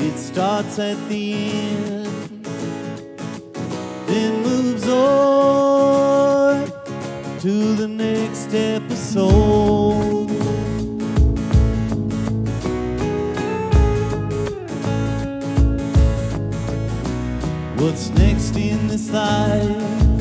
It starts at the end, then moves on to the next episode. What's next in this life?